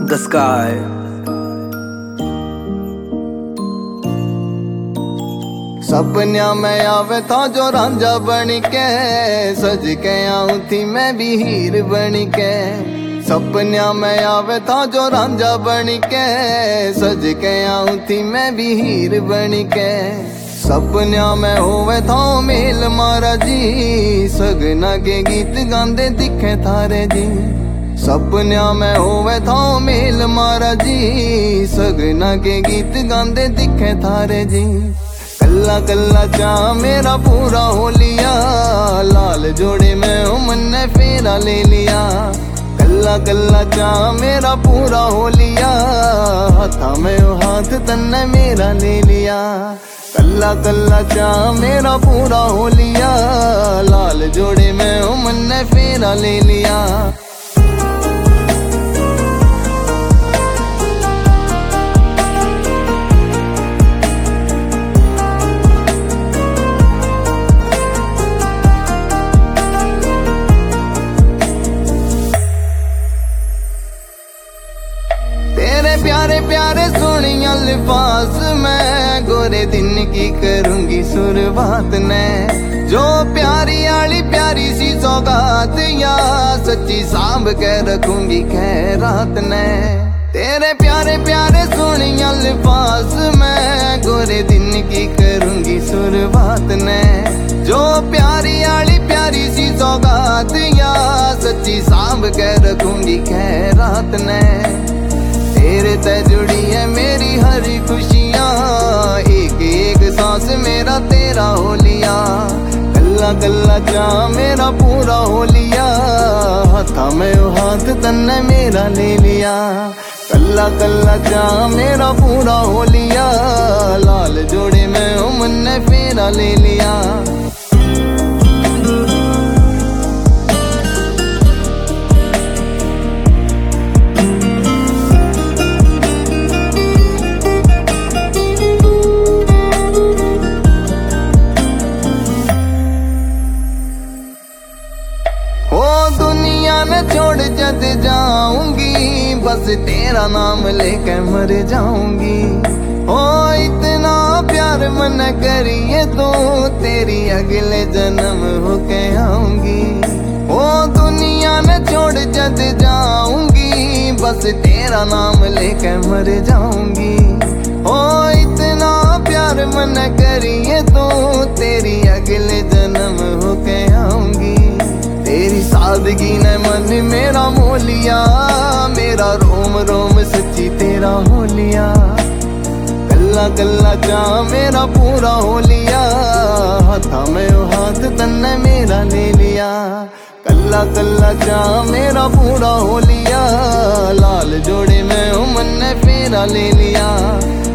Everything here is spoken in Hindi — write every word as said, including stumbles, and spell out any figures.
the sky. सपनिया में आवे था जो रांझा बन के, सज के आऊं थी मैं भी हीर बन के। सपनिया में आवे था जो रांझा बन के, सज के आऊं थी मैं भी हीर बन के। सपनिया में होवे था मेल मारा जी, सगना के गीत गांदे दिखे थारे जी। सपनिया में होवे था मेल मारा जी, सगना के गीत गांदे दिखे थारे जी। कल्ला कल्ला चा मेरा पूरा हो लिया, लाल जोड़े में हो मन ने फेरा ले लिया। कल्ला कल्ला चा मेरा पूरा हो लिया, हाथा में हो हाथ तन्ने मेरा ले लिया। कल्ला कल्ला चा मेरा पूरा हो लिया, लाल जोड़े में हो मन ने फेरा ले लिया। तेरे प्यारे प्यारे सोनी अल्फाज में, गोरे दिन की करूंगी शुरुआत ने। जो प्यारी आली प्यारी सी सौगात या, सच्ची सांभ के रखूंगी खैरात ने। तेरे प्यारे प्यारे सोनी अल्फाज में, गोरे दिन की करूंगी शुरुआत ने। जो प्यारी आली प्यारी सी सौगात या, सच्ची सांभ के रखूंगी खैरात ने। तेरे ते जुड़ी है मेरी हर खुशियाँ, एक एक सांस मेरा तेरा हो लिया। कल्ला कल्ला चा मेरा पूरा हो लिया, हाथा में हो हाथ तन्ने मेरा ले लिया। कल्ला कल्ला चा मेरा पूरा हो लिया, लाल जोड़े में हो मन ने फेरा ले लिया। छोड़ जद जाऊंगी, बस तेरा नाम लेके मर जाऊंगी। ओ इतना प्यार मन करिए तो, तेरी अगले जन्म होके आऊंगी। ओ दुनिया ने छोड़ जद जाऊंगी, बस तेरा नाम लेके मर जाऊंगी। ओ इतना प्यार मन करिए तो, तेरी अगले जन्म होके आऊंगी। तेरी सादगी ने मन मेरा मोह लिया, मेरा रोम रोम सच्ची तेरा हो लिया। कल्ला कल्ला चा मेरा पूरा हो लिया, हाथा में हो हाथ तन्ने मेरा ले लिया। कल्ला कल्ला चा मेरा पूरा हो लिया, लाल जोड़े में हो मन ने फेरा ले लिया।